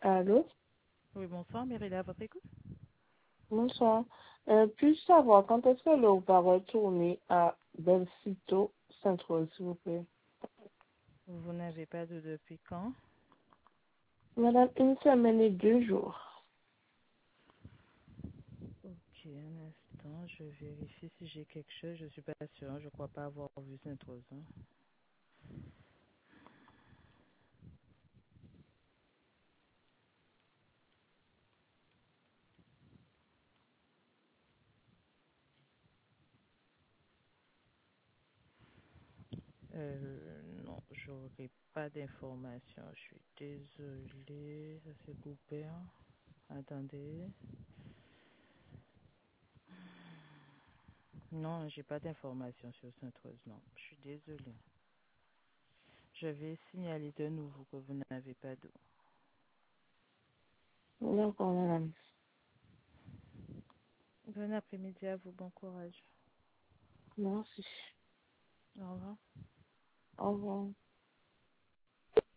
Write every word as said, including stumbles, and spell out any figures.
Allô? Oui, bonsoir, Mérida, à votre écoute. Bonsoir. Euh, puis-je savoir quand est-ce que l'eau va retourner à Belcito Central, s'il vous plaît? Vous n'avez pas de depuis quand? Madame, une semaine et deux jours. Ok, un instant, je vérifie si j'ai quelque chose. Je suis pas sûre, je crois pas avoir vu cette chose. hein. Euh, non, j'aurai pas d'informations. Je suis désolée, ça s'est coupé. hein. Attendez. Non, j'ai pas d'informations sur cette chose, non. Je suis désolée. Je vais signaler de nouveau que vous n'avez pas d'eau. D'accord, madame. Bon après-midi à vous, bon courage. Merci. Au revoir. Au revoir.